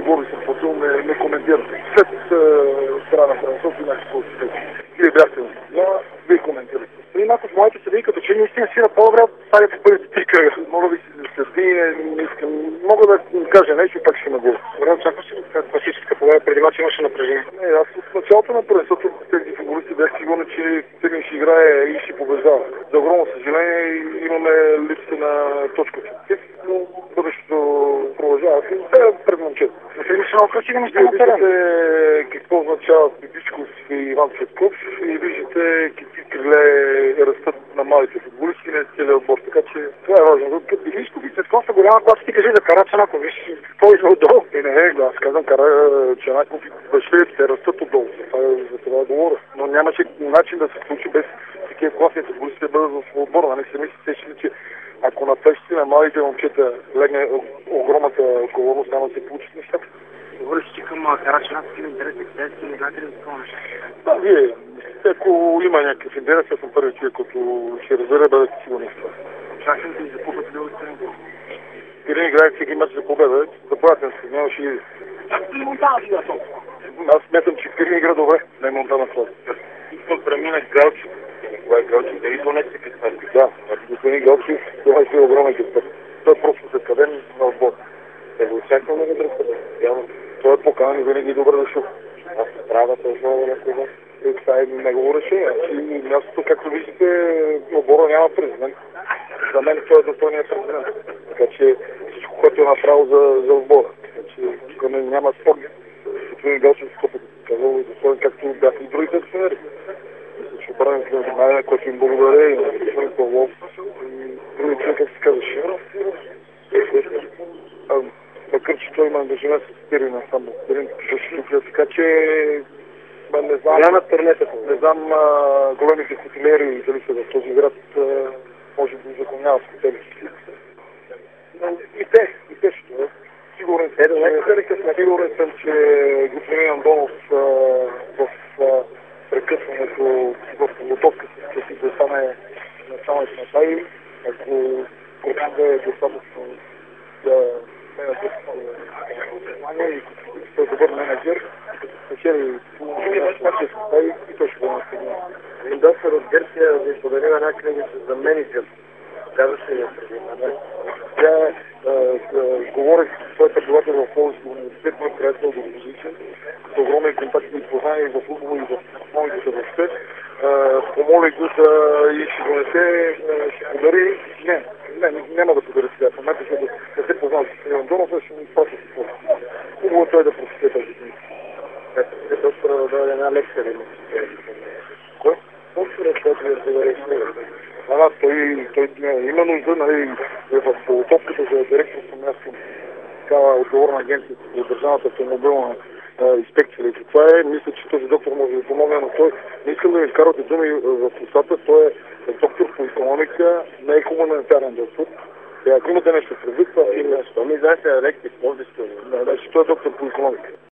отбор съм платил, не коментирате. След страна на правенството имах какво или бяхте на вие коментирате. При Наков, моите съдии, като че наистина свира по-добре от старите първите три кръга. Моля ви се съди, не искам. Мога да кажа нещо, пак ще ме го. Добре, очакваш ли класическа победа? Преди мач имаше напрежение. Не, аз от началото на първенството тези футболисти бях сигурен, че Тегин ще играе и ще побеждава. За огромно съжаление имаме липса на точката. Но бъдещето продължава. Те пред момчета. На седмична ключи не ще виждате какво означава Бибичков и Иван Цветков и виждате какви криле растат на малите футболисти и на целия отбор. Така че това е важно. Бибичков и Цветков са голяма класа. Ти кажи за Карачанаков. Виж какво идва отдолу. Аз казвам Карачанаков и бащите растат отдолу. За това говоря. Но нямаше начин да се случи без такива класни футболисти да бъдат в отбора. Не се мислите, че ако на плещите на малите момчета легне огромната отговорност, няма да се получат нещата. Говориш, че към Карачанаков има интерес, експертски, не знаете ли за това нещо? Да, вие мислите, ако има някакъв интерес, аз съм първи човек, който ще разбере, бъдете сигурни в това. Очаквам ли за купата да остане? Пирин играе всеки мач за победа, заплатен се, нямаше и... И Монтана си да толкова. Аз смятам, че Пирин игра добре, не Монтана това. Искам премина Галчев. Николай Галчев, дали то не се представи? Да, господин Галчев, това е огромен късмет. Той е просто закаден на отбор. Го очаквам да го дръпа. Той е поканен и винаги добре дошъл. Аз се правя да отново на това. Това е негово решение. Мястото, както виждате, отбора няма президент. За мен той е достойният президент. Така че всичко, което е направил за отбора. Така че тук няма спор. Господин Галчев казал достоен, както бяха и другите акционери. Мисля, че правим за внимание, което им благодаря и на господин Павлов. Други човек, как се казваше. Макар, че той има ангажимент с Пирина само. Така че не знам, не знам големите хотелиери дали са в този град, може би законяват с хотели. И те ще това. Сигурен съм, че господин Андонов в прекъсването в подготовката си да стане началник на тай, ако програмата е достатъчно да менеджер и като добър менеджер, като спечели и той ще го настигне. Доктор от Гърция ви подарила някакви за менеджер. Казваше ли Тя говорих с своя преподавател в Пловдивския университет, мой приятел до позиция, с огромен контакт и познания в футбол и в основните съдържите. Помолих го и ще донесе, ще подари. Няма да подари сега. В момента ще да се познал с Иван Донов, ще ми изпрати си това. Хубаво той да прочете тази книга. Доктора да даде една лекция ли? Кой? Доктора, който ви отговаря с него. Той има нужда, нали, в подготовката за директорство място такава отговорна агенция от Държавната автомобилна инспекция. И това е, мисля, че този доктор може да помогне, но той не искам да ми вкарвате думи в устата, той е доктор по икономика, не е хуманитарен доктор. Ако имате нещо предвид, това е нещо. Ми знаете, лекция в Пловдивския. Той е доктор по икономика.